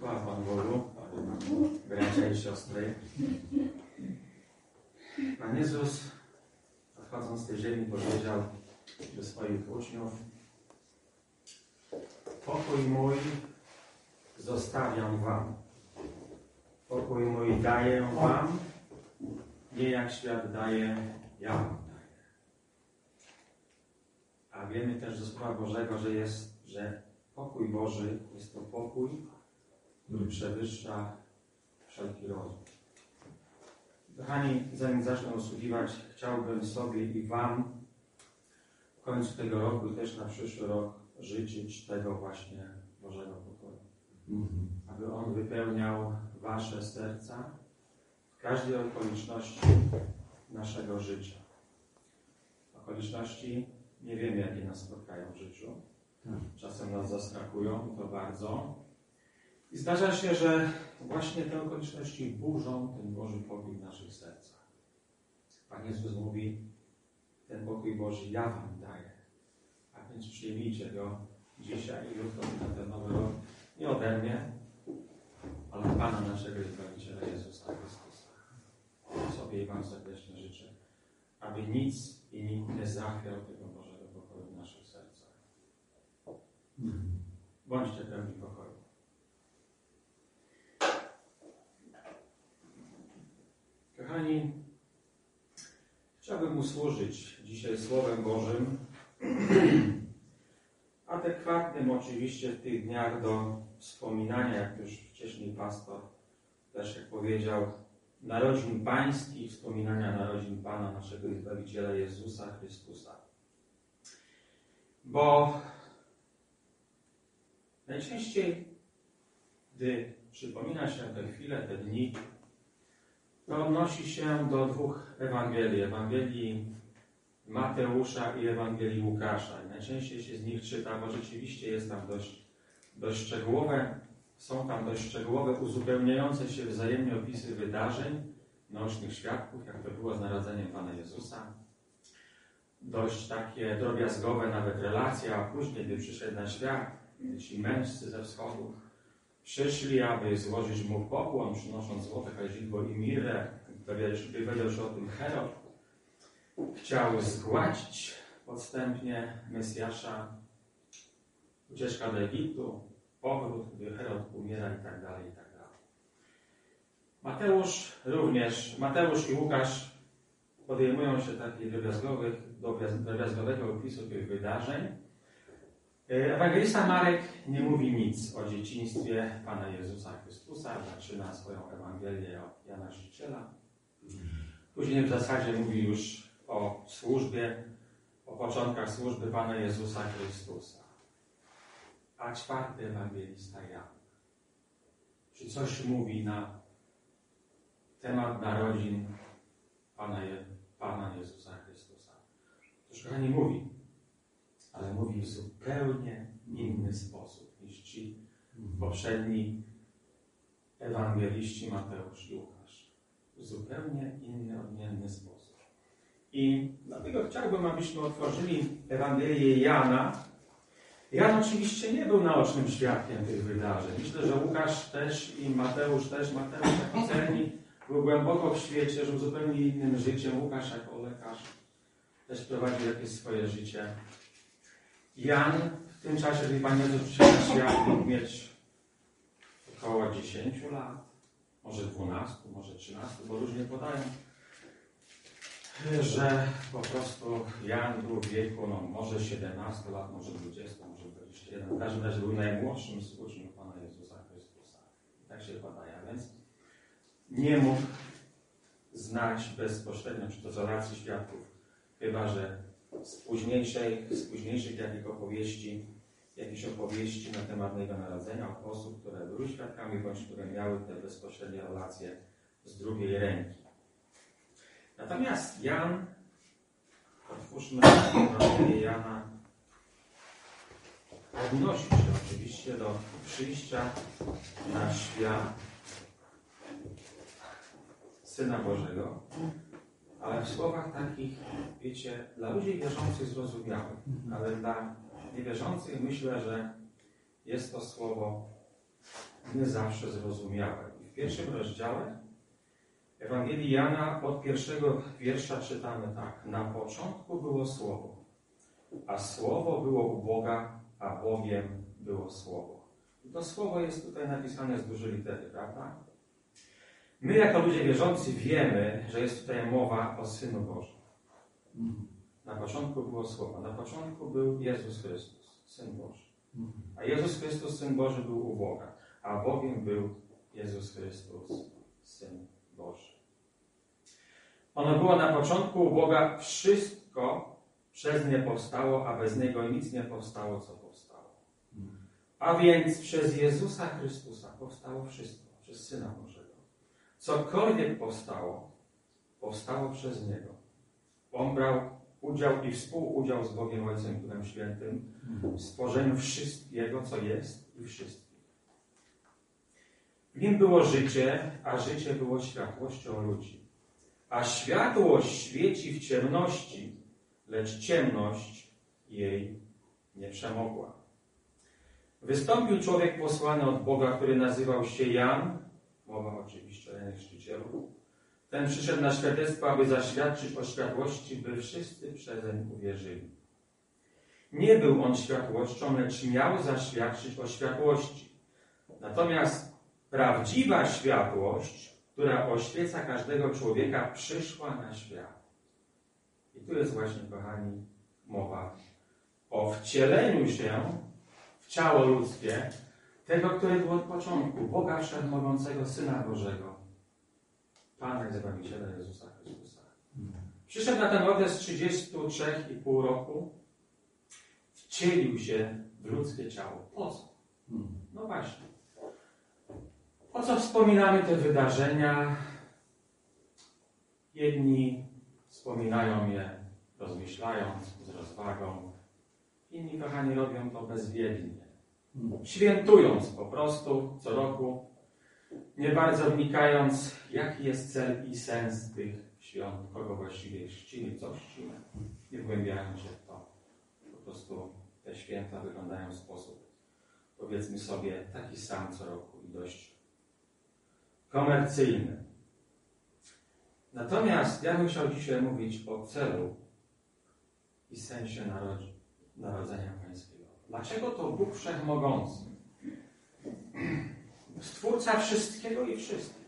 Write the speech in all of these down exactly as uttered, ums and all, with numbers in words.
Chwała Panu Bogu, bracia i siostry. Pan Jezus, odchodząc z tej ziemi, powiedział do swoich uczniów: pokój mój zostawiam wam. Pokój mój daję wam, nie jak świat daje, ja wam daję. A wiemy też ze Słowa Bożego, że jest, że pokój Boży jest to pokój, który przewyższa wszelki rozum. Kochani, zanim zacznę usługiwać, chciałbym sobie i wam w końcu tego roku i też na przyszły rok życzyć tego właśnie Bożego pokoju. Mhm. Aby On wypełniał wasze serca w każdej okoliczności naszego życia. Okoliczności nie wiemy, jakie nas spotkają w życiu. Czasem nas zaskakują, to bardzo. I zdarza się, że właśnie te okoliczności burzą ten Boży pokój w naszych sercach. Pan Jezus mówi: ten pokój Boży ja wam daję. A więc przyjmijcie go dzisiaj i jutro na ten nowy rok. Nie ode mnie, ale od Pana naszego Zbawiciela Jezusa Chrystusa. Sobie i wam serdecznie życzę, aby nic i nikt nie zachwiał tego Bożego pokoju w naszych sercach. Bądźcie pełni pokoju. Kochani, chciałbym usłużyć dzisiaj Słowem Bożym, adekwatnym oczywiście w tych dniach do wspominania, jak już wcześniej pastor też jak powiedział, narodzin pańskich, wspominania narodzin Pana naszego Zbawiciela Jezusa Chrystusa. Bo najczęściej, gdy przypomina się te chwile, te dni, to odnosi się do dwóch Ewangelii. Ewangelii Mateusza i Ewangelii Łukasza. I najczęściej się z nich czyta, bo rzeczywiście jest tam dość, dość szczegółowe, są tam dość szczegółowe, uzupełniające się wzajemnie opisy wydarzeń, naocznych świadków, jak to było z narodzeniem Pana Jezusa. Dość takie drobiazgowe nawet relacje, a później, gdy przyszedł na świat, gdy ci mężcy ze wschodu przyszli, aby złożyć mu pokłon, przynosząc złote kadzidło i mirrę. Dowiedział się o tym Herod. Chciał zgładzić podstępnie Mesjasza. Ucieczka do Egiptu, powrót, gdy Herod umiera i tak dalej, i tak dalej. Mateusz również, Mateusz i Łukasz podejmują się takich drobiazgowego opisu tych wydarzeń. Ewangelista Marek nie mówi nic o dzieciństwie Pana Jezusa Chrystusa. Zaczyna swoją Ewangelię od Jana Chrzciciela. Później w zasadzie mówi już o służbie, o początkach służby Pana Jezusa Chrystusa. A czwarty ewangelista Jan, czy coś mówi na temat narodzin Pana, Je, Pana Jezusa Chrystusa? Toż kochani mówi, ale mówi w zupełnie inny sposób niż ci poprzedni ewangeliści Mateusz i Łukasz. W zupełnie inny, odmienny sposób. I dlatego chciałbym, abyśmy otworzyli Ewangelię Jana. Jan oczywiście nie był naocznym świadkiem tych wydarzeń. Myślę, że Łukasz też i Mateusz też. Mateusz jako celnik był głęboko w świecie, żył zupełnie innym życiem. Łukasz jako lekarz też prowadził jakieś swoje życie. Jan w tym czasie, gdy Pan Jezus przyszedł na świat, mógł mieć około dziesięciu lat, może dwunastu, może trzynastu, bo różnie podają, że po prostu Jan był w wieku no, może siedemnastu lat, może dwudziestu, może dwudziestu jeden. W każdym razie był najmłodszym z uczniów Pana Jezusa Chrystusa. I tak się podaje, więc nie mógł znać bezpośrednio, czy to z relacji świadków, chyba że z późniejszej, z późniejszych jakich opowieści, jakichś opowieści na temat Jego Narodzenia, od osób, które były świadkami, bądź które miały te bezpośrednie relacje z drugiej ręki. Natomiast Jan, otwórzmy Ewangelię Jana, odnosi się oczywiście do przyjścia na świat Syna Bożego, ale w słowach takich, wiecie, dla ludzi wierzących zrozumiałych, ale dla niewierzących myślę, że jest to słowo nie zawsze zrozumiałe. I w pierwszym rozdziale Ewangelii Jana od pierwszego wiersza czytamy tak. Na początku było Słowo, a Słowo było u Boga, a Bogiem było Słowo. I to Słowo jest tutaj napisane z dużej litery, prawda? My jako ludzie wierzący wiemy, że jest tutaj mowa o Synu Bożym. Na początku było Słowo, na początku był Jezus Chrystus, Syn Boży. A Jezus Chrystus, Syn Boży, był u Boga, a Bogiem był Jezus Chrystus, Syn Boży. Ono było na początku u Boga, wszystko przez nie powstało, a bez Niego nic nie powstało, co powstało. A więc przez Jezusa Chrystusa powstało wszystko, przez Syna Bożego. Cokolwiek powstało, powstało przez Niego. On brał udział i współudział z Bogiem Ojcem Duchem Świętym w stworzeniu wszystkiego, co jest i wszystkich. W Nim było życie, a życie było światłością ludzi. A światłość świeci w ciemności, lecz ciemność jej nie przemogła. Wystąpił człowiek posłany od Boga, który nazywał się Jan, mowa oczywiście o Janie Chrzcicielu. Ten przyszedł na świadectwo, aby zaświadczyć o światłości, by wszyscy przezeń uwierzyli. Nie był on światłością, lecz miał zaświadczyć o światłości. Natomiast prawdziwa światłość, która oświeca każdego człowieka, przyszła na świat. I tu jest właśnie, kochani, mowa o wcieleniu się w ciało ludzkie tego, który był od początku, Boga Wszechmogącego, Syna Bożego, Pana i Zbawiciela Jezusa Chrystusa. Przyszedł na ten okres trzydziestu trzech i pół roku, wcielił się w ludzkie ciało. Po co? No właśnie. Po co wspominamy te wydarzenia? Jedni wspominają je rozmyślając, z rozwagą. Inni, kochani, robią to bezwiednie. Świętując po prostu co roku, nie bardzo wnikając, jaki jest cel i sens tych świąt, kogo właściwie czcimy, co czcimy. Nie wgłębiając się w to. Po prostu te święta wyglądają w sposób, powiedzmy sobie, taki sam co roku i dość komercyjny. Natomiast ja bym chciał dzisiaj mówić o celu i sensie Narodzenia Pańskiego. Dlaczego to Bóg Wszechmogący, Stwórca wszystkiego i wszystkich,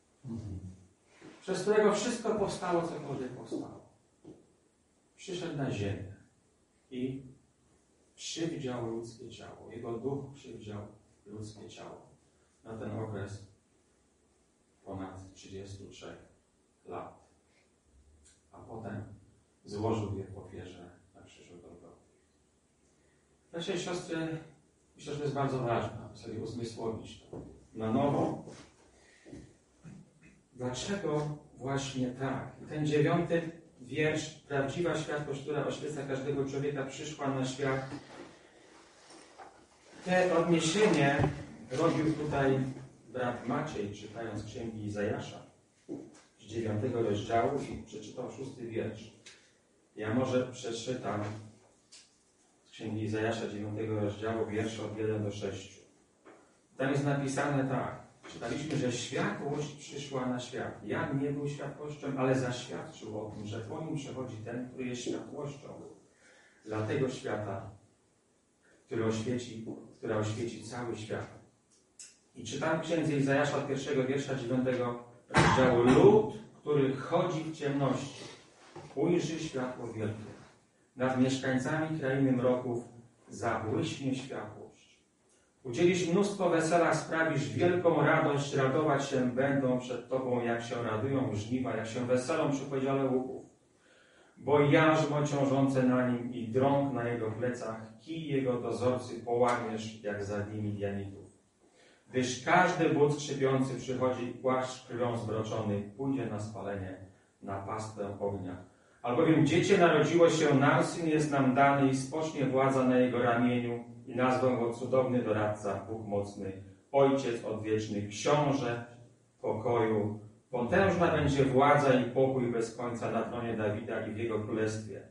przez którego wszystko powstało, cokolwiek powstało, przyszedł na ziemię i przywdział ludzkie ciało. Jego duch przywdział ludzkie ciało na ten okres ponad trzydziestu trzech lat. A potem złożył je w ofierze na krzyżu Golgoty. Bracia i siostry, myślę, że to jest bardzo ważne, aby sobie uzmysłowić to na nowo. Dlaczego właśnie tak? I ten dziewiąty wiersz, prawdziwa światłość, która oświeca każdego człowieka, przyszła na świat. Te odniesienie robił tutaj brat Maciej, czytając księgi Izajasza z dziewiątego rozdziału i przeczytał szósty wiersz. Ja może przeczytam z księgi Izajasza dziewiątego rozdziału wiersze od pierwszego do sześciu. Tam jest napisane tak. Czytaliśmy, że światłość przyszła na świat. Jan nie był światłością, ale zaświadczył o tym, że po nim przechodzi ten, który jest światłością dla tego świata, który oświeci, która oświeci cały świat. I czytam w księdze Izajasza od pierwszego wiersza dziewiątego rozdziału. Lud, który chodzi w ciemności, ujrzy światło wielkie. Nad mieszkańcami krainy mroków zabłyśnie światłość. Udzielisz mnóstwo wesela, sprawisz wielką radość, radować się będą przed Tobą, jak się radują żniwa, jak się weselą przy podziale łuków. Bo jarzmo ciążące na nim i drąg na jego plecach, kij jego dozorcy połamiesz, jak za dni Midianitów. Gdyż każdy but trzepiący przychodzi, płaszcz krwią zbroczony, pójdzie na spalenie, na pastwę ognia. Albowiem dziecię narodziło się nam, syn jest nam dany i spocznie władza na jego ramieniu i nazwę go cudowny doradca, Bóg mocny, Ojciec odwieczny, Książę pokoju. Potężna będzie władza i pokój bez końca na tronie Dawida i w jego królestwie.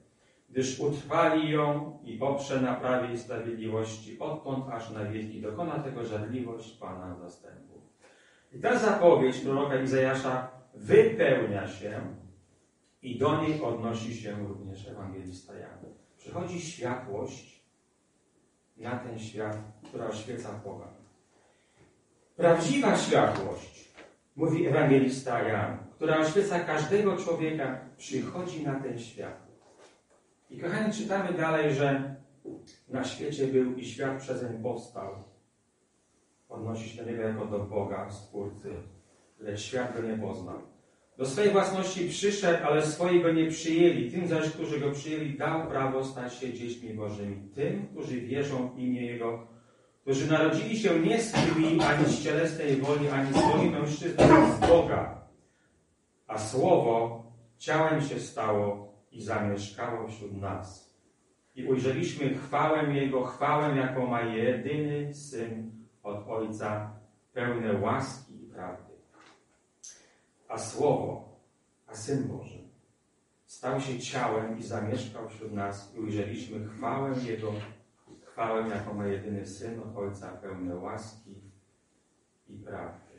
gdyż utrwali ją i oprze na prawie i sprawiedliwości, odtąd aż na wieki dokona tego żarliwość Pana zastępów. I ta zapowiedź proroka Izajasza wypełnia się i do niej odnosi się również ewangelista Jan. Przychodzi światłość na ten świat, która oświeca pogan. Prawdziwa światłość, mówi ewangelista Jan, która oświeca każdego człowieka, przychodzi na ten świat. I kochani, czytamy dalej, że na świecie był i świat przezeń powstał. Odnosi się do niego jako do Boga, Stwórcy, lecz świat go nie poznał. Do swojej własności przyszedł, ale swoi go nie przyjęli. Tym zaś, którzy go przyjęli, dał prawo stać się dziećmi Bożymi. Tym, którzy wierzą w imię Jego, którzy narodzili się nie z krwi, ani z cielesnej woli, ani z woli mężczyzny, ale z Boga. A Słowo ciałem się stało i zamieszkało wśród nas. I ujrzeliśmy chwałę Jego, chwałę, jaką ma jedyny Syn od Ojca, pełne łaski i prawdy. A Słowo, a Syn Boży, stał się ciałem i zamieszkał wśród nas i ujrzeliśmy chwałę Jego, chwałę, jaką ma jedyny Syn od Ojca, pełne łaski i prawdy.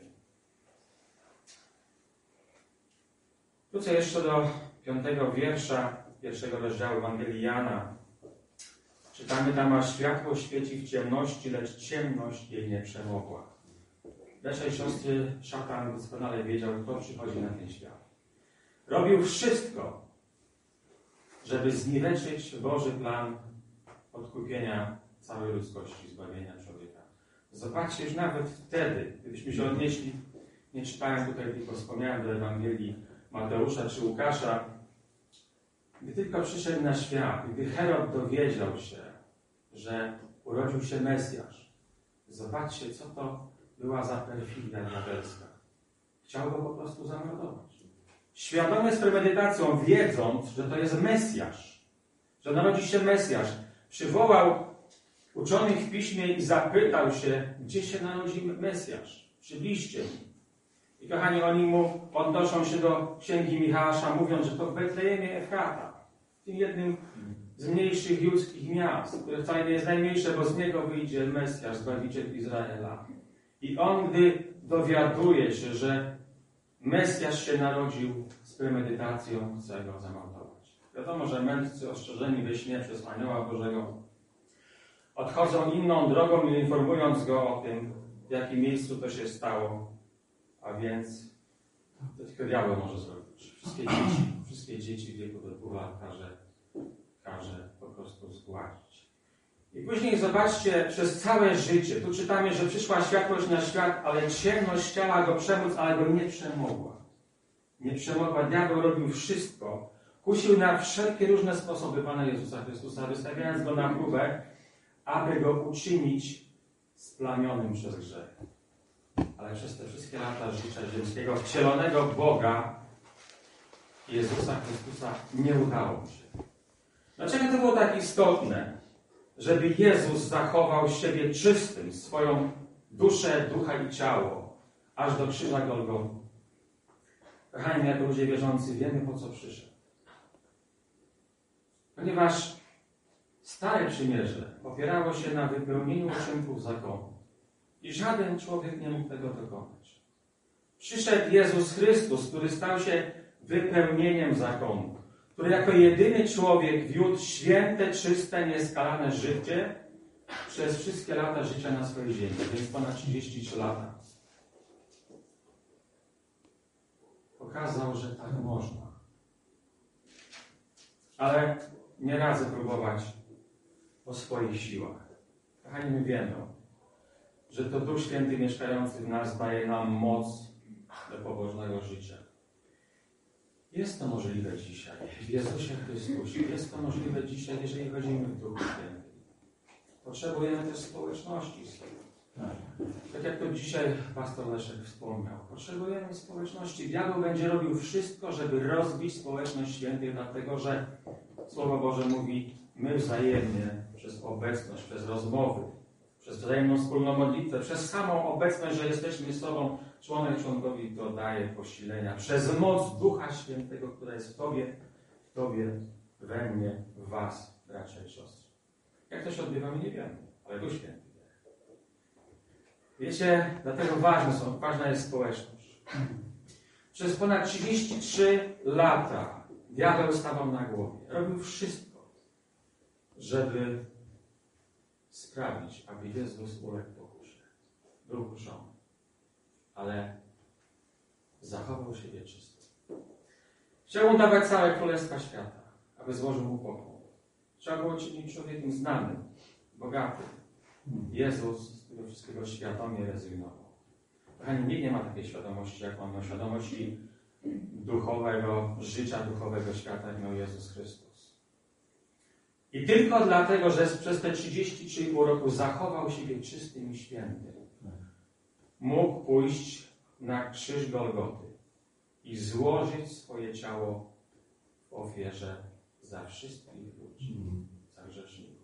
Wrócę jeszcze do piątego wiersza pierwszego rozdziału Ewangelii Jana. Czytamy tam, a światło świeci w ciemności, lecz ciemność jej nie przemogła. Bracia i siostry, szatan doskonale wiedział, kto przychodzi na ten świat. Robił wszystko, żeby zniweczyć Boży plan odkupienia całej ludzkości, zbawienia człowieka. Zobaczcie, już nawet wtedy, gdybyśmy się odnieśli, nie czytałem tutaj, tylko wspomniałem do Ewangelii Mateusza czy Łukasza, gdy tylko przyszedł na świat, gdy Herod dowiedział się, że urodził się Mesjasz, zobaczcie, co to była za perfidia diabelska. Chciał go po prostu zamordować. Świadomy z premedytacją, wiedząc, że to jest Mesjasz, że narodzi się Mesjasz, przywołał uczonych w piśmie i zapytał się, gdzie się narodzi Mesjasz. Przybliżcie mi. I kochani, oni mu odnoszą się do księgi Michała, mówiąc, że to w Betlejemie Efrata, w tym jednym z mniejszych judzkich miast, które wcale nie jest najmniejsze, bo z niego wyjdzie Mesjasz, Zbawiciel Izraela. I on, gdy dowiaduje się, że Mesjasz się narodził, z premedytacją chce go zamordować. Wiadomo, że mędrcy ostrzeżeni we śnie przez Anioła Bożego odchodzą inną drogą, informując go o tym, w jakim miejscu to się stało. A więc to tylko diabeł może zrobić. Wszystkie dzieci, wszystkie dzieci w wieku do dwóch lat każe, każe po prostu zgładzić. I później zobaczcie, przez całe życie, tu czytamy, że przyszła światłość na świat, ale ciemność chciała go przemóc, ale go nie przemogła. Nie przemogła. Diabeł robił wszystko. Kusił na wszelkie różne sposoby Pana Jezusa Chrystusa, wystawiając go na próbę, aby go uczynić splamionym przez grzech. Ale przez te wszystkie lata życia ziemskiego, wcielonego Boga, Jezusa Chrystusa, nie udało mu się. Dlaczego to było tak istotne, żeby Jezus zachował siebie czystym, swoją duszę, ducha i ciało, aż do krzyża Golgoty? Kochani, jako ludzie wierzący, wiemy, po co przyszedł. Ponieważ Stare Przymierze opierało się na wypełnieniu uczynków zakonu. I żaden człowiek nie mógł tego dokonać. Przyszedł Jezus Chrystus, który stał się wypełnieniem zakonu, który jako jedyny człowiek wiódł święte, czyste, nieskalane życie przez wszystkie lata życia na swojej ziemi, więc ponad trzydzieści trzy lata. Pokazał, że tak można. Ale nie radzę próbować o swoich siłach. Kochani, my wiemy, że to Duch Święty mieszkający w nas daje nam moc do pobożnego życia. Jest to możliwe dzisiaj w Jezusie Chrystusie. Jest to możliwe dzisiaj, jeżeli chodzimy w Duchu Świętym. Potrzebujemy też społeczności z tym. Tak jak to dzisiaj pastor Leszek wspomniał. Potrzebujemy społeczności. Diabeł będzie robił wszystko, żeby rozbić społeczność świętych, dlatego że Słowo Boże mówi, my wzajemnie przez obecność, przez rozmowy, przez wzajemną wspólną modlitwę, przez samą obecność, że jesteśmy sobą, członek członkowi to daje posilenia. Przez moc Ducha Świętego, która jest w Tobie, w Tobie we mnie, w was, bracia i siostry. Jak to się odbywa, my nie wiemy, ale Duch Święty wie. Wiecie, dlatego ważne są, ważna jest społeczność. Przez ponad trzydzieści trzy lata diabeł stawał na głowie. Robił wszystko, żeby sprawić, aby Jezus uległ pokusie. Był kuszony. Ale zachował siebie czysto. Chciał mu dawać całe królestwa świata, aby złożył mu pokłon. Trzeba było czynić człowiekiem znanym, bogatym. Jezus z tego wszystkiego świadomie rezygnował. Kochani, nikt nie ma takiej świadomości, jak on miał, świadomości duchowego, życia duchowego świata, jak miał Jezus Chrystus. I tylko dlatego, że przez te trzydzieści trzy i pół roku zachował siebie czystym i świętym, mógł pójść na krzyż Golgoty i złożyć swoje ciało w ofierze za wszystkich ludzi, za grzeszników.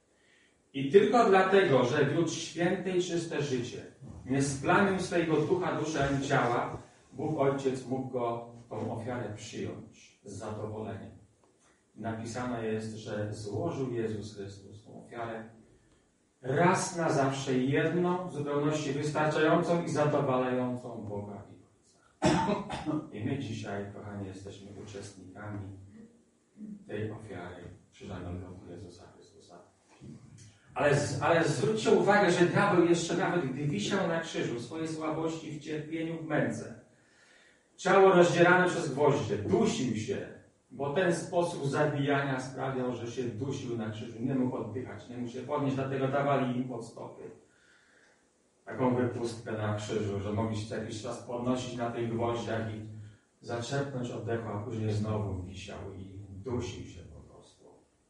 I tylko dlatego, że wiódł święte i czyste życie, nie splamił swojego ducha, duszy ani ciała, Bóg Ojciec mógł go, tą ofiarę przyjąć z zadowoleniem. Napisane jest, że złożył Jezus Chrystus tą ofiarę raz na zawsze, jedną, w zupełności wystarczającą i zadowalającą Boga i Ojca. I my dzisiaj, kochani, jesteśmy uczestnikami tej ofiary krzyżanego Jezusa Chrystusa. Ale, ale zwróćcie uwagę, że diabeł jeszcze nawet gdy wisiał na krzyżu w swojej słabości, w cierpieniu, w męce, ciało rozdzierane przez gwoździe, dusił się, bo ten sposób zabijania sprawiał, że się dusił na krzyżu, nie mógł oddychać, nie mógł się podnieść, dlatego dawali im pod stopy taką wypustkę na krzyżu, że mogli się jakiś czas podnosić na tych gwoździach i zaczerpnąć oddechu, a później znowu wisiał i dusił się po prostu.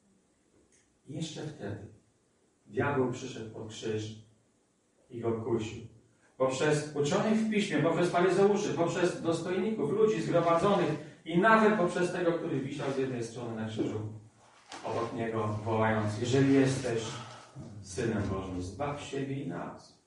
I jeszcze wtedy diabeł przyszedł pod krzyż i go kusił. Poprzez uczonych w piśmie, poprzez faryzeuszy, poprzez dostojników, ludzi zgromadzonych i nawet poprzez tego, który wisiał z jednej strony na krzyżu obok niego, wołając: jeżeli jesteś Synem Bożym, zbaw siebie i nas.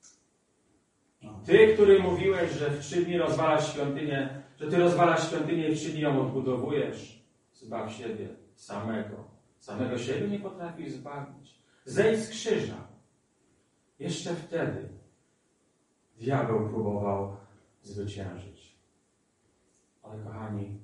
Ty, który mówiłeś, że w trzy dni rozwalasz świątynię, że Ty rozwalasz świątynię i w trzy dni ją odbudowujesz, zbaw siebie samego. Samego siebie nie potrafisz zbawić. Zejdź z krzyża. Jeszcze wtedy diabeł próbował zwyciężyć. Ale kochani,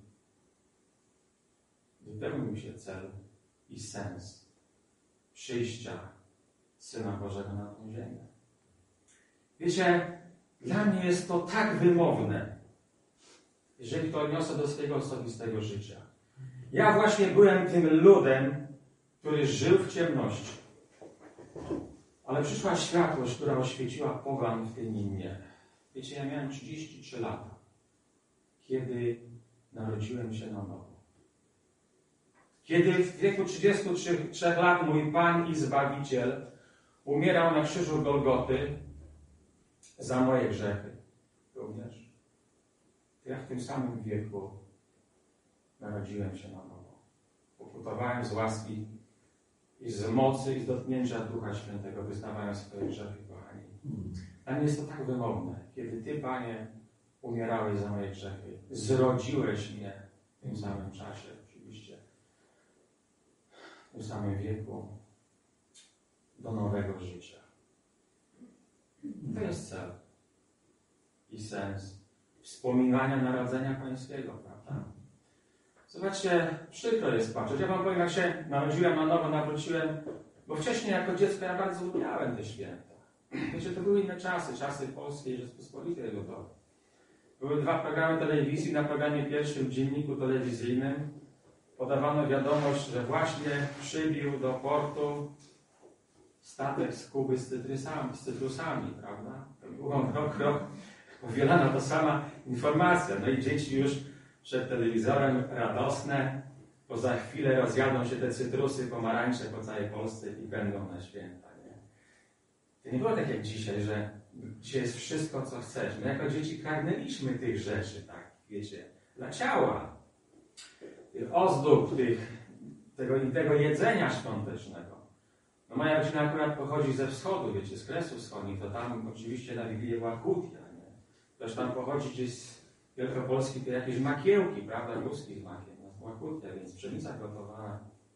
wypełnił się cel i sens przyjścia Syna Bożego na tę ziemię. Wiecie, dla mnie jest to tak wymowne, jeżeli to odniosę do swojego osobistego życia. Ja właśnie byłem tym ludem, który żył w ciemności. Ale przyszła światłość, która oświeciła pogan w tym i mnie. Wiecie, ja miałem trzydzieści trzy lata, kiedy narodziłem się na nowo. Kiedy w wieku trzydziestu trzech lat mój Pan i Zbawiciel umierał na krzyżu Golgoty za moje grzechy również, to ja w tym samym wieku narodziłem się na nowo. Pokutowałem z łaski i z mocy i z dotknięcia Ducha Świętego, wyznawając swoje grzechy, kochani. Dla mnie jest to tak wymowne, kiedy Ty, Panie, umierałeś za moje grzechy, zrodziłeś mnie w tym samym czasie, oczywiście, w tym samym wieku, do nowego życia. To jest cel i sens wspominania narodzenia Pańskiego, prawda? Zobaczcie, przykro jest patrzeć. Ja wam powiem, jak się narodziłem na nowo, nawróciłem, bo wcześniej jako dziecko ja bardzo lubiałem te święta. Wiecie, to były inne czasy, czasy Polskiej Rzeczypospolitej Ludowej. Były dwa programy telewizji. Na programie pierwszym w dzienniku telewizyjnym podawano wiadomość, że właśnie przybił do portu statek z Kuby z cytrusami, z cytrusami, prawda? To było rok, rok powielana to sama informacja. No i dzieci już przed telewizorem radosne, bo za chwilę rozjadą się te cytrusy, pomarańcze po całej Polsce i będą na święta. Nie? To nie było tak jak dzisiaj, że dzisiaj jest wszystko, co chcesz. My jako dzieci pragnęliśmy tych rzeczy, tak, wiecie, dla ciała. Tych ozdób, tych, tego, tego jedzenia świątecznego. No moja rodzina akurat pochodzi ze wschodu, wiecie, z Kresów Wschodnich, to tam oczywiście na Wigilię była kutia, nie? Ktoś tam pochodzi gdzieś z Wielkopolski, to jakieś makiełki, prawda, ruskich makieł, no była kutia, więc pszenica gotowana,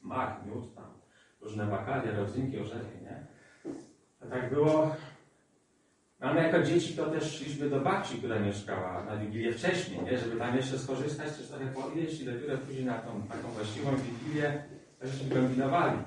mak, miód tam, różne bakalie, rodzynki, orzechy, nie? A tak było. A my jako dzieci to też szliśmy do babci, która mieszkała na Wigilię wcześniej, nie? Żeby tam jeszcze skorzystać, też trochę podjeść i dopiero później na tą taką właściwą Wigilię żeśmy kombinowali.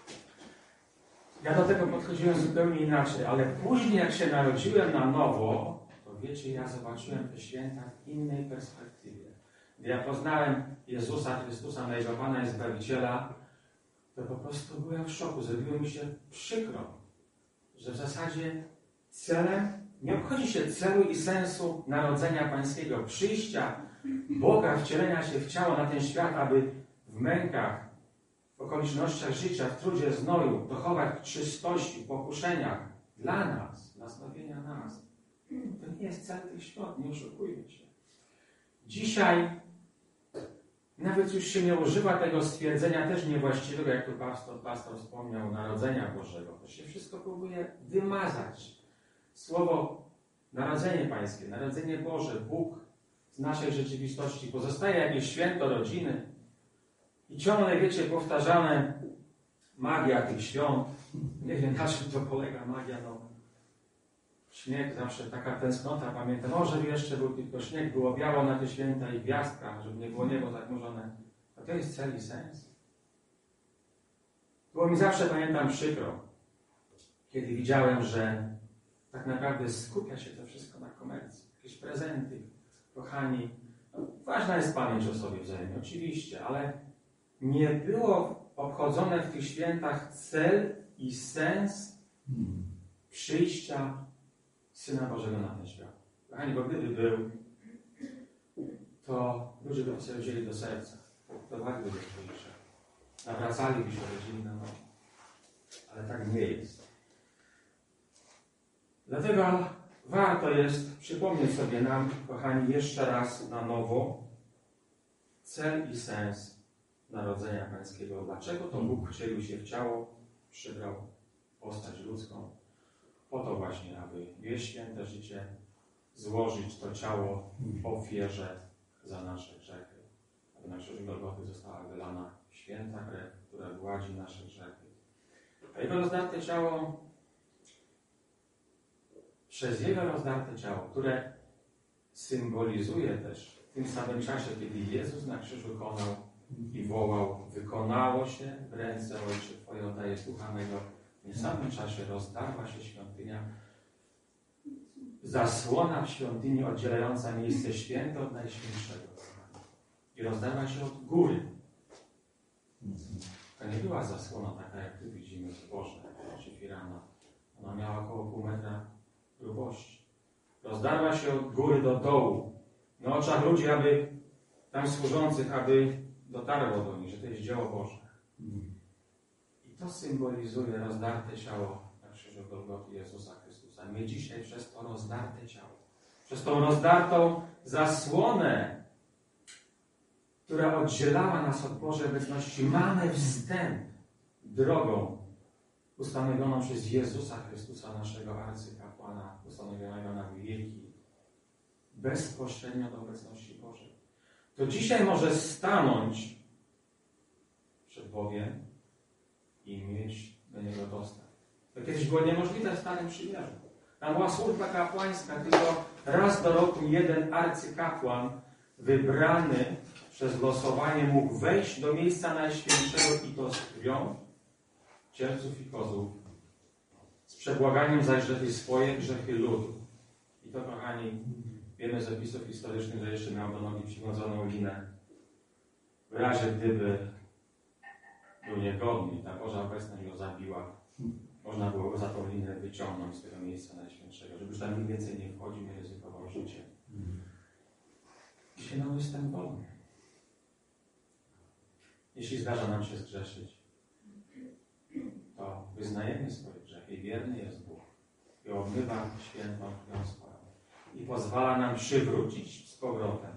Ja do tego podchodziłem zupełnie inaczej, ale później jak się narodziłem na nowo, to wiecie, ja zobaczyłem te święta w innej perspektywie. Gdy ja poznałem Jezusa Chrystusa, mojego Pana i Zbawiciela, to po prostu byłem w szoku. Zrobiło mi się przykro, że w zasadzie celem nie obchodzi się celu i sensu narodzenia pańskiego, przyjścia Boga, wcielenia się w ciało na ten świat, aby w mękach, w okolicznościach życia, w trudzie, znoju dochować czystości, pokuszeniach dla nas, dla zbawienia nas. To nie jest cel tych świąt, nie oszukujmy się. Dzisiaj nawet już się nie używa tego stwierdzenia też niewłaściwego, jak tu pastor, pastor wspomniał, narodzenia Bożego. To się wszystko próbuje wymazać. Słowo narodzenie pańskie, narodzenie Boże, Bóg z naszej rzeczywistości. Pozostaje jakieś święto rodziny i ciągle, wiecie, powtarzane magia tych świąt. Nie wiem, na czym to polega magia, no. Śnieg, zawsze taka tęsknota, pamiętam, no, żeby jeszcze był tylko śnieg, było biało na te święta i gwiazdka, żeby nie było niebo zachmurzone. A to jest cel i sens. Było mi zawsze, pamiętam, przykro, kiedy widziałem, że tak naprawdę skupia się to wszystko na komercji. Jakieś prezenty, kochani. No, ważna jest pamięć o sobie wzajemnie, oczywiście, ale nie było obchodzone w tych świętach cel i sens przyjścia Syna Bożego na ten świat. Kochani, bo gdyby był, to ludzie by sobie wzięli do serca, dowarli do swoich grzechów, nawracaliby się rodziny na nowo. Ale tak nie jest. Dlatego warto jest przypomnieć sobie nam, kochani, jeszcze raz na nowo cel i sens narodzenia pańskiego. Dlaczego to Bóg wcielił się w ciało, przybrał postać ludzką? Po to właśnie, aby wieść święte życie, złożyć to ciało w ofierze za nasze grzechy. Aby na krzyżu Golgoty została wylana święta krew, która gładzi nasze grzechy. A Jego rozdarte ciało, przez Jego rozdarte ciało, które symbolizuje też w tym samym czasie, kiedy Jezus na krzyżu konał i wołał, wykonało się, w ręce Ojcze Twoje oddaję Ducha mego. W tym samym czasie rozdarła się świątynia, zasłona w świątyni oddzielająca miejsce święte od najświętszego. I rozdarła się od góry. To nie była zasłona taka, jak tu widzimy, zbożna, czy firana. Ona miała około pół metra grubości. Rozdarła się od góry do dołu. Na oczach ludzi, aby tam służących, aby dotarło do nich, że to jest dzieło Boże. I to symbolizuje rozdarte ciało na krzyżu Golgoty Jezusa Chrystusa. My dzisiaj przez to rozdarte ciało, przez tą rozdartą zasłonę, która oddzielała nas od Bożej obecności, mamy wstęp drogą ustanowioną przez Jezusa Chrystusa, naszego arcykapłana, ustanowionego na wieki, bezpośrednio do obecności Bożej. To dzisiaj może stanąć przed Bogiem i mieć do Niego dostęp. To kiedyś było niemożliwe w Starym Przymierzu. Tam była służba kapłańska, tylko raz do roku jeden arcykapłan wybrany przez losowanie mógł wejść do miejsca najświętszego i to z krwią cielców i kozłów, z przebłaganiem za grzechy swoje, grzechy ludu. I to, kochani, wiemy z opisów historycznych, że jeszcze miał do nogi przywiązaną linę. W razie gdyby był niegodny i ta Boża obecność go zabiła, można było go za tą linę wyciągnąć z tego miejsca najświętszego, żeby już tam nikt więcej nie wchodził, nie ryzykował życiem. Dzisiaj no jestem wolny. Jeśli zdarza nam się zgrzeszyć, to wyznajemy swoje grzechy i wierny jest Bóg. I obmywa świętą krwią swoją. I pozwala nam przywrócić z powrotem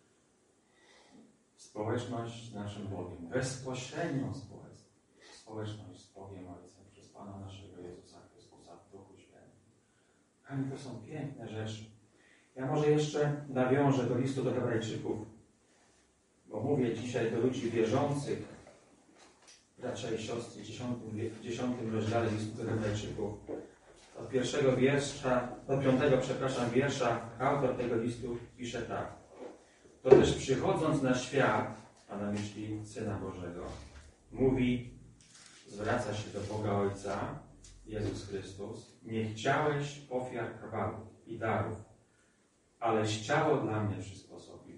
społeczność z naszym Bogiem. Bezpośrednią społeczność z Bogiem Ojcem przez Pana naszego Jezusa Chrystusa w Duchu Świętym. Ani to są piękne rzeczy. Ja może jeszcze nawiążę do listu do Hebrajczyków, bo mówię dzisiaj do ludzi wierzących bracia i siostry, w dziesiątym, w dziesiątym rozdziale listu do Hebrajczyków. Od pierwszego wiersza, od piątego, przepraszam, wiersza autor tego listu pisze tak. To też przychodząc na świat, a na myśli Syna Bożego, mówi, zwraca się do Boga Ojca, Jezus Chrystus, nie chciałeś ofiar krwawych i darów, aleś ciało dla mnie przysposobił.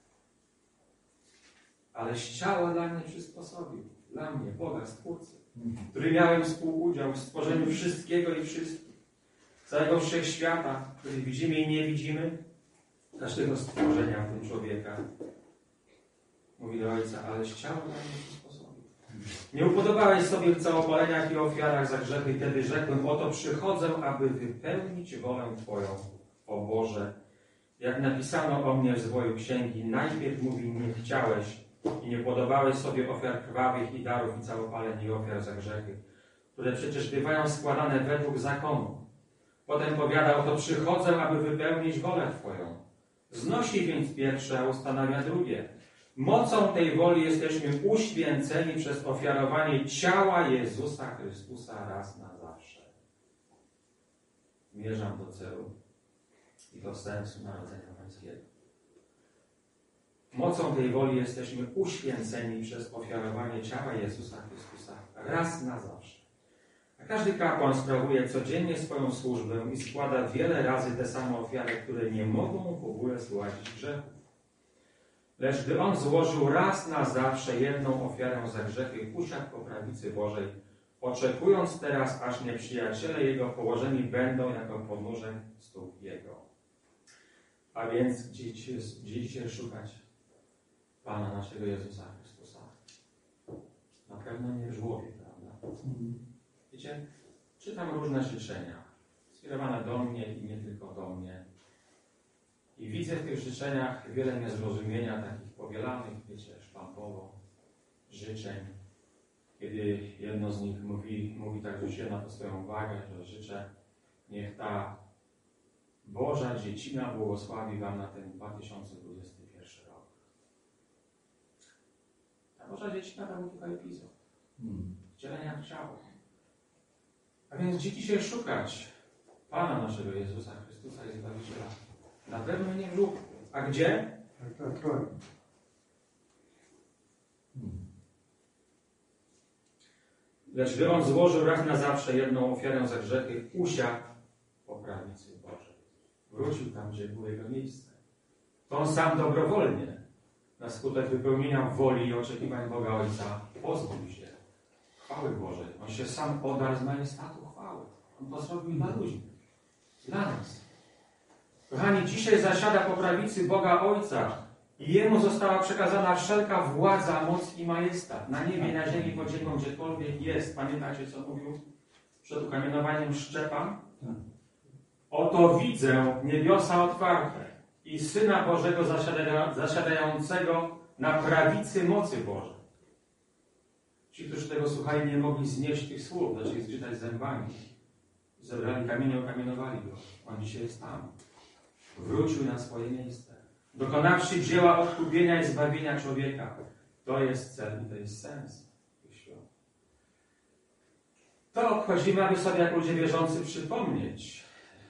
Aleś ciało dla mnie przysposobił. Dla mnie, Boga, Stwórcy, który miałem współudział w stworzeniu wszystkiego i wszystkich. Całego wszechświata, który widzimy i nie widzimy, każdego stworzenia w tym człowieka. Mówi do Ojca, aleś ciało dla mnie przysposobił. Nie upodobałeś sobie w całopaleniach i ofiarach za grzechy i wtedy rzekłem, oto przychodzę, aby wypełnić wolę Twoją, o Boże. Jak napisano o mnie w zwoju księgi, najpierw mówi, nie chciałeś i nie podobałeś sobie ofiar krwawych i darów i całopaleń i ofiar za grzechy, które przecież bywają składane według zakonu. Potem powiada, oto przychodzę, aby wypełnić wolę Twoją. Znosi więc pierwsze, a ustanawia drugie. Mocą tej woli jesteśmy uświęceni przez ofiarowanie ciała Jezusa Chrystusa raz na zawsze. Zmierzam do celu i do sensu Narodzenia Pańskiego. Mocą tej woli jesteśmy uświęceni przez ofiarowanie ciała Jezusa Chrystusa raz na zawsze. A każdy kapłan sprawuje codziennie swoją służbę i składa wiele razy te same ofiary, które nie mogą w ogóle zgładzić grzechów. Lecz gdy on złożył raz na zawsze jedną ofiarę za grzechy, usiadł po prawicy Bożej, oczekując teraz, aż nieprzyjaciele jego położeni będą jako podnóżek stóp jego. A więc gdzie dzisiaj, gdzie dzisiaj szukać Pana naszego Jezusa Chrystusa? Na pewno nie w żłobie, prawda? Wiecie, czytam różne życzenia, skierowane do mnie i nie tylko do mnie. I widzę w tych życzeniach wiele niezrozumienia, takich powielanych, wiecie, sztampowo, życzeń. Kiedy jedno z nich mówi, mówi tak, że się na to swoją uwagę, że życzę, niech ta Boża dziecina błogosławi Wam na ten dwa tysiące dwudziesty pierwszy rok. Ta Boża dziecina to był tylko epizod. Wcielenia w ciało. A więc gdzie dzisiaj szukać Pana naszego Jezusa Chrystusa i Zbawiciela? Na pewno nie w żłobku. A gdzie? Lecz gdy on złożył raz na zawsze jedną ofiarę za grzechy, usiadł po prawicy Bożej. Wrócił tam, gdzie było jego miejsce. To on sam dobrowolnie, na skutek wypełnienia woli i oczekiwań Boga Ojca, pozbył się chwały Bożej. On się sam odarł z majestatu chwały. On to zrobił dla ludzi. Dla nas. Kochani, dzisiaj zasiada po prawicy Boga Ojca i Jemu została przekazana wszelka władza, moc i majestat. Na niebie, na ziemi, pod ziemią, gdziekolwiek jest. Pamiętacie, co mówił przed ukamienowaniem Szczepan? Oto widzę niebiosa otwarte i Syna Bożego zasiadającego na prawicy mocy Bożej. Ci, którzy tego słuchali, nie mogli znieść tych słów, zaczęli zgrzytać zębami. Zebrali kamienie, ukamienowali go. On dzisiaj jest tam. Wrócił na swoje miejsce. Dokonawszy dzieła odkupienia i zbawienia człowieka. To jest cel i to jest sens tych świąt. To obchodzimy, aby sobie jako ludzie wierzący przypomnieć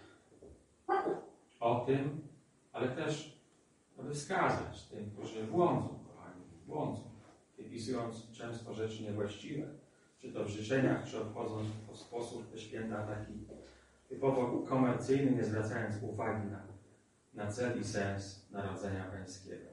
o tym, ale też aby wskazać tym, którzy błądzą, kochani, błądzą, wypisując często rzeczy niewłaściwe, czy to w życzeniach, czy obchodząc w sposób te święta taki typowo komercyjny, nie zwracając uwagi na, na cel i sens Narodzenia Pańskiego.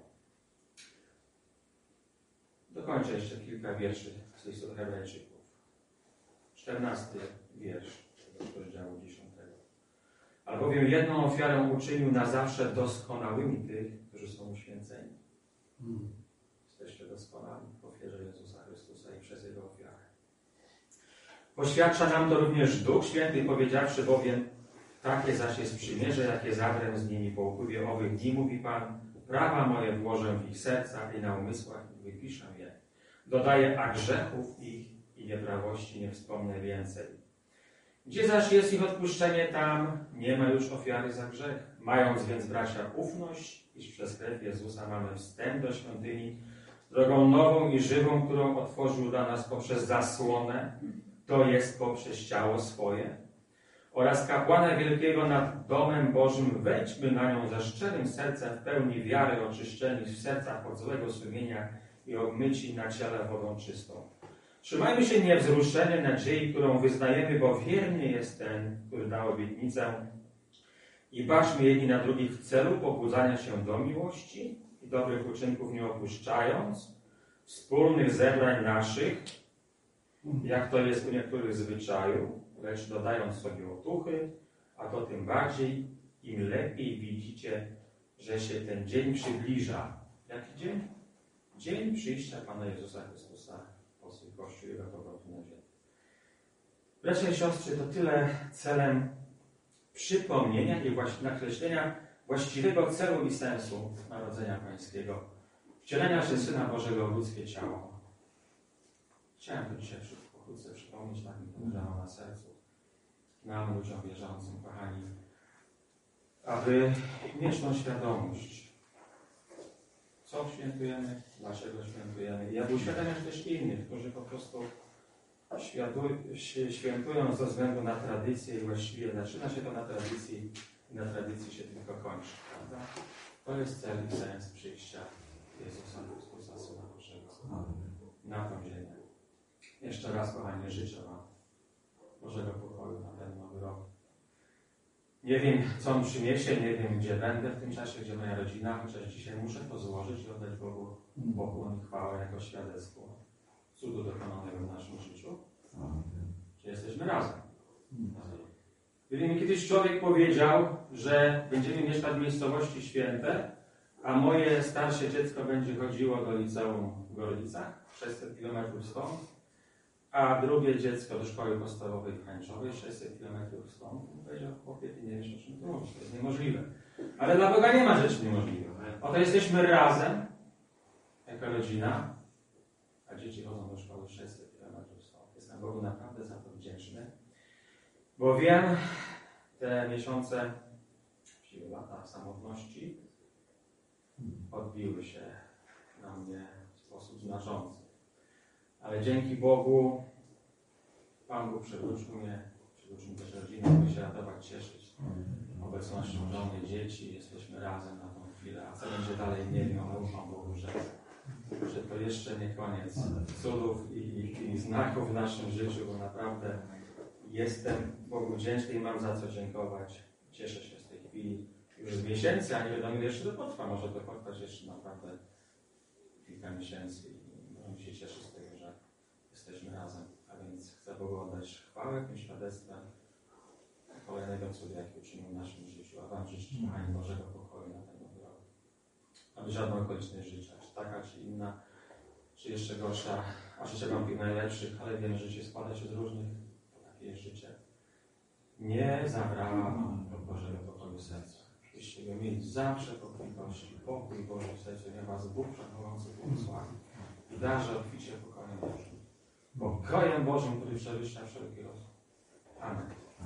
Dokończę jeszcze kilka wierszy z listu do Hebrajczyków. czternasty wiersz tego rozdziału dziesiątego. Albowiem jedną ofiarę uczynił na zawsze doskonałymi tych, którzy są uświęceni. Hmm. Jesteście doskonali w ofierze Jezusa Chrystusa i przez Jego ofiarę. Poświadcza nam to również Duch Święty, powiedziawszy bowiem, takie zaś jest przymierze, jakie zawrę z nimi po upływie owych dni, mówi Pan, prawa moje włożę w ich sercach i na umysłach i wypiszę je. Dodaję, a grzechów ich i nieprawości nie wspomnę więcej. Gdzie zaś jest ich odpuszczenie, tam nie ma już ofiary za grzech. Mając więc, bracia, ufność, iż przez krew Jezusa mamy wstęp do świątyni, drogą nową i żywą, którą otworzył dla nas poprzez zasłonę, to jest poprzez ciało swoje, oraz kapłana wielkiego nad domem Bożym, wejdźmy na nią ze szczerym sercem, w pełni wiary, oczyszczeni w sercach od złego sumienia i obmyci na ciele wodą czystą. Trzymajmy się niewzruszenie nadziei, którą wyznajemy, bo wierny jest ten, który dał obietnicę, i baczmy jedni na drugich w celu pobudzania się do miłości i dobrych uczynków nie opuszczając, wspólnych zebrań naszych, jak to jest u niektórych zwyczaju, lecz dodając sobie otuchy, a to tym bardziej, im lepiej widzicie, że się ten dzień przybliża. Jaki dzień? Dzień przyjścia Pana Jezusa Chrystusa po swój Kościół i Jego powrotu na ziemię. Bracia i siostry, to tyle celem przypomnienia i nakreślenia właściwego celu i sensu Narodzenia Pańskiego, wcielenia się Syna Bożego w ludzkie ciało. Chciałem to dzisiaj pokrótce przypomnieć, tak mi to leżało na sercu. Nam, ludziom wierzącym, kochani, aby mieć tą świadomość, co świętujemy, dlaczego świętujemy. I aby uświadamiać też innych, którzy po prostu świętują ze względu na tradycję i właściwie zaczyna się to na tradycji i na tradycji się tylko kończy. Prawda? To jest cel i sens przyjścia Jezusa Chrystusa, Syna Bożego, na tą ziemię. Jeszcze raz, kochani, życzę Wam Bożego pokoju na ten nowy rok. Nie wiem, co on przyniesie, nie wiem, gdzie będę w tym czasie, gdzie moja rodzina, chociaż dzisiaj muszę to złożyć i oddać Bogu pokłon i chwałę jako świadectwo cudu dokonanego w naszym życiu, że jesteśmy razem. Gdyby mi kiedyś człowiek powiedział, że będziemy mieszkać w miejscowości święte, a moje starsze dziecko będzie chodziło do liceum w Gorlicach, sześćset kilometrów stąd, a drugie dziecko do szkoły podstawowej w Chęczowej, sześćset kilometrów stąd, powiedział, chłopie, ty nie wiesz, o czym ty mówisz, to jest niemożliwe. Ale dla Boga nie ma rzeczy niemożliwych. Oto jesteśmy razem, jako rodzina, a dzieci chodzą do szkoły sześćset kilometrów stąd. Jestem Bogu naprawdę za to wdzięczny, bo wiem, te miesiące, właściwie lata samotności odbiły się na mnie w sposób znaczący. Ale dzięki Bogu Pan Bóg przywrócił mnie, przywrócił też rodzinę, by się radować, cieszyć obecnością żony, dzieci. Jesteśmy razem na tą chwilę. A co będzie dalej, nie wiem, ale ufam Bogu, że, że to jeszcze nie koniec cudów i, i, i znaków w naszym życiu, bo naprawdę jestem Bogu wdzięczny i mam za co dziękować. Cieszę się z tej chwili już z miesięcy, a nie wiadomo, ile jeszcze to potrwa. Może to potrwać jeszcze naprawdę kilka miesięcy i możemy się cieszyć z tego, że jesteśmy razem. A więc chcę Bogu oddać chwałę tym świadectwem kolejnego cudu, jaki uczynił w naszym życiu. A Wam życzę, kochani, Bożego pokoju na ten nowy rok. Aby żadna okoliczność życia, czy taka, czy inna, czy jeszcze gorsza, a życzę Wam tych najlepszych, ale wiem, że życie składa się z różnych, to takie jest życie. Nie zabrała Wam Bożego pokoju serca. Byście go mieli zawsze w obfitości, pokój Boży w sercu, niech Was Bóg Wszechmogący błogosławi i darzy obficie pokojem Bożym. Pokojem Bożym, który przewyższa wszelki rozum.